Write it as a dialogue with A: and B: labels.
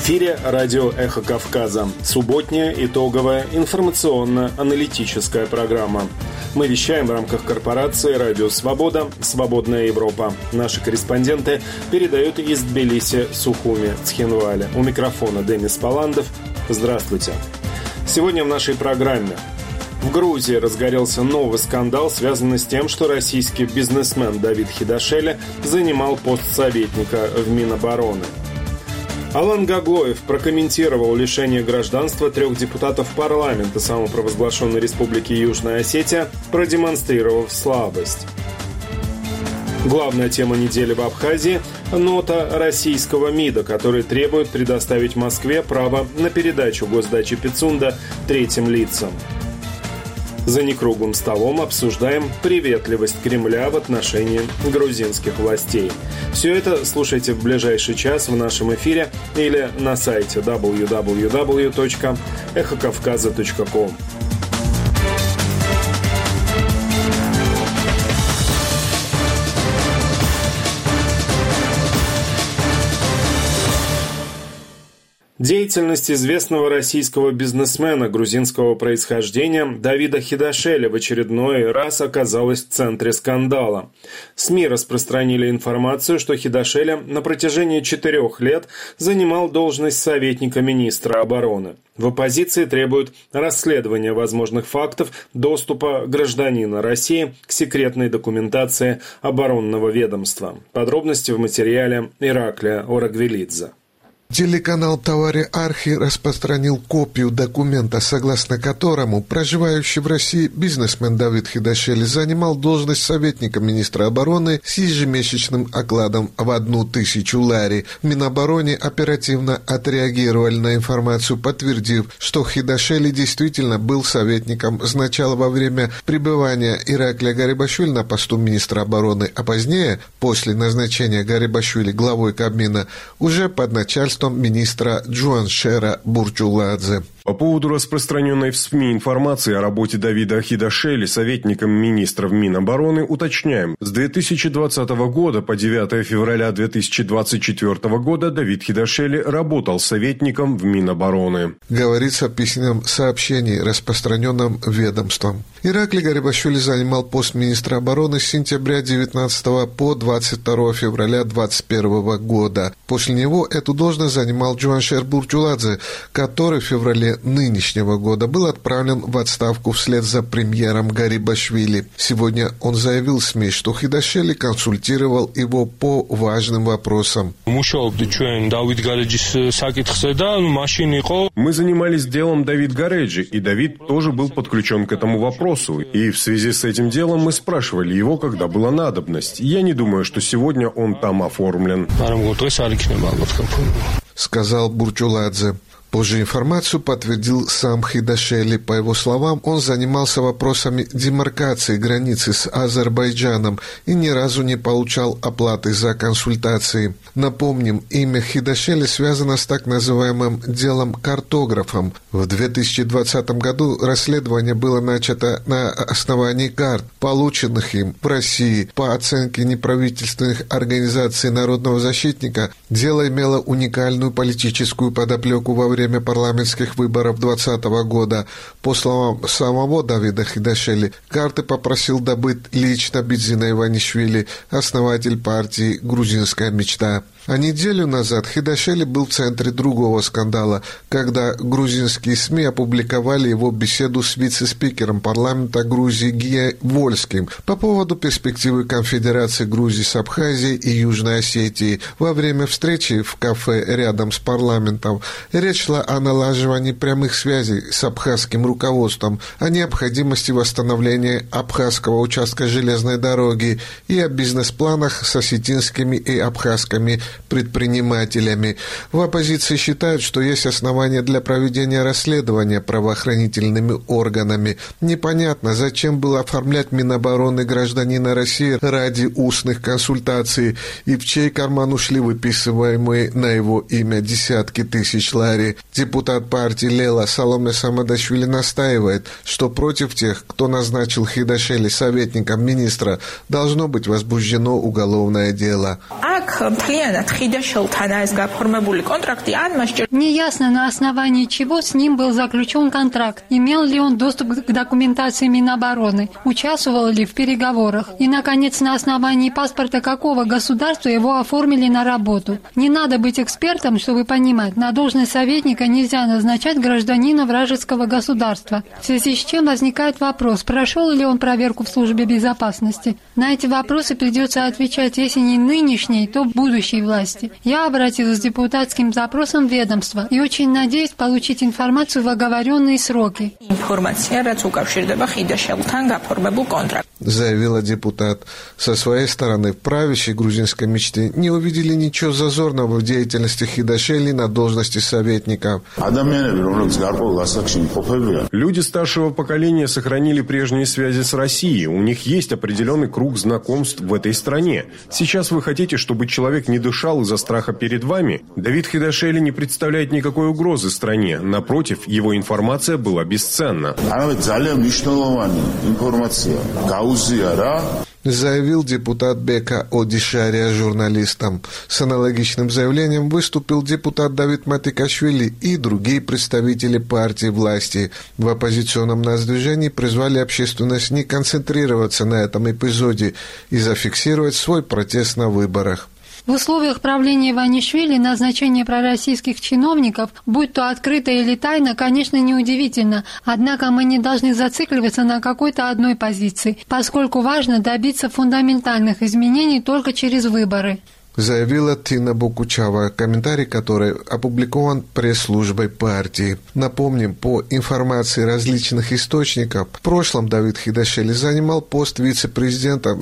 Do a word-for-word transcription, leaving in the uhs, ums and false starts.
A: эфире радио «Эхо Кавказа». Субботняя итоговая информационно-аналитическая программа. Мы вещаем в рамках корпорации «Радио Свобода. Свободная Европа». Наши корреспонденты передают из Тбилиси, Сухуми, Цхинвали. У микрофона Денис Паландов. Здравствуйте. Сегодня в нашей программе. В Грузии разгорелся новый скандал, связанный с тем, что российский бизнесмен Давид Хидашели занимал пост советника в Минобороны. Алан Гаглоев прокомментировал лишение гражданства трех депутатов парламента самопровозглашенной Республики Южная Осетия, продемонстрировав слабость. Главная тема недели в Абхазии – нота российского МИДа, который требует предоставить Москве право на передачу госдачи Пицунда третьим лицам. За некруглым столом обсуждаем приветливость Кремля в отношении грузинских властей. Все это слушайте в ближайший час в нашем эфире или на сайте дабл ю дабл ю дабл ю точка эхо кавказа точка ком. Деятельность известного российского бизнесмена грузинского происхождения Давида Хидашели в очередной раз оказалась в центре скандала. СМИ распространили информацию, что Хидашели на протяжении четырех лет занимал должность советника министра обороны. В оппозиции требуют расследования возможных фактов доступа гражданина России к секретной документации оборонного ведомства. Подробности в материале Ираклия Орагвелидзе.
B: Телеканал «Товари Архи» распространил копию документа, согласно которому проживающий в России бизнесмен Давид Хидашели занимал должность советника министра обороны с ежемесячным окладом в одну тысячу лари. В Минобороне оперативно отреагировали на информацию, подтвердив, что Хидашели действительно был советником сначала во время пребывания Ираклия Гарибашвили на посту министра обороны, а позднее, после назначения Гарибашвили главой Кабмина, уже под начальством министра Джуаншера Бурчуладзе.
C: По поводу распространенной в СМИ информации о работе Давида Хидашели советником министра в Минобороны уточняем. С две тысячи двадцатого года по девятое февраля две тысячи двадцать четвёртого года Давид Хидашели работал советником в Минобороны.
B: Говорится в письменном сообщении, распространенном ведомством. Ираклий Гарибашвили занимал пост министра обороны с сентября девятнадцатого по двадцать второе февраля двадцать первого года. После него эту должность занимал Джуаншер Бурчуладзе, который в феврале нынешнего года был отправлен в отставку вслед за премьером Гарибашвили. Сегодня он заявил СМИ, что Хидашели консультировал его по важным вопросам.
C: Мы занимались делом Давид Гареджи, и Давид тоже был подключен к этому вопросу. И в связи с этим делом мы спрашивали его, когда была надобность. Я не думаю, что сегодня он там оформлен,
B: сказал Бурчуладзе. Позже информацию подтвердил сам Хидашели. По его словам, он занимался вопросами демаркации границы с Азербайджаном и ни разу не получал оплаты за консультации. Напомним, имя Хидашели связано с так называемым делом картографом. В две тысячи двадцатом году расследование было начато на основании карт, полученных им в России. По оценке неправительственных организаций народного защитника, дело имело уникальную политическую подоплеку во время время парламентских выборов двадцатого года. По словам самого Давида Хидашели, карты попросил добыть лично Бидзина Иванишвили, основатель партии «Грузинская мечта». А неделю назад Хидашели был в центре другого скандала, когда грузинские СМИ опубликовали его беседу с вице-спикером парламента Грузии Гия Вольским по поводу перспективы конфедерации Грузии с Абхазией и Южной Осетией. Во время встречи в кафе рядом с парламентом речь шла о налаживании прямых связей с абхазским руководством, о необходимости восстановления абхазского участка железной дороги и о бизнес-планах с осетинскими и абхазскими предпринимателями. В оппозиции считают, что есть основания для проведения расследования правоохранительными органами. Непонятно, зачем было оформлять Минобороны гражданина России ради устных консультаций и в чей карман ушли выписываемые на его имя десятки тысяч лари. Депутат партии Лела Саломе Самадашвили настаивает, что против тех, кто назначил Хидашели советником министра, должно быть возбуждено уголовное дело.
D: Неясно, на основании чего с ним был заключен контракт, имел ли он доступ к документации Минобороны, участвовал ли в переговорах и, наконец, на основании паспорта какого государства его оформили на работу. Не надо быть экспертом, чтобы понимать, на должность советника нельзя назначать гражданина вражеского государства, в связи с чем возникает вопрос, прошел ли он проверку в службе безопасности. На эти вопросы придется отвечать, если не нынешней, то будущей власти. Я обратилась с депутатским запросом в ведомство и очень надеюсь получить информацию в оговоренные сроки.
B: Заявила депутат. Со своей стороны, в правящей грузинской мечте не увидели ничего зазорного в деятельности Хидашели на должности советника.
C: Люди старшего поколения сохранили прежние связи с Россией. У них есть определенный круг знакомств в этой стране. Сейчас вы хотите, чтобы человек не дышал из-за страха перед вами? Давид Хидашели не представляет никакой угрозы стране. Напротив, его информация была бесценна.
B: Заявил депутат Бека Одишария журналистам. С аналогичным заявлением выступил депутат Давид Матикашвили и другие представители партии власти. В оппозиционном нацдвижении призвали общественность не концентрироваться на этом эпизоде и зафиксировать свой протест на выборах.
D: В условиях правления Иванишвили назначение пророссийских чиновников, будь то открыто или тайно, конечно, неудивительно. Однако мы не должны зацикливаться на какой-то одной позиции, поскольку важно добиться фундаментальных изменений только через выборы.
B: Заявила Тина Бокучава, комментарий которой опубликован пресс-службой партии. Напомним, по информации различных источников, в прошлом Давид Хидашели занимал пост вице-президента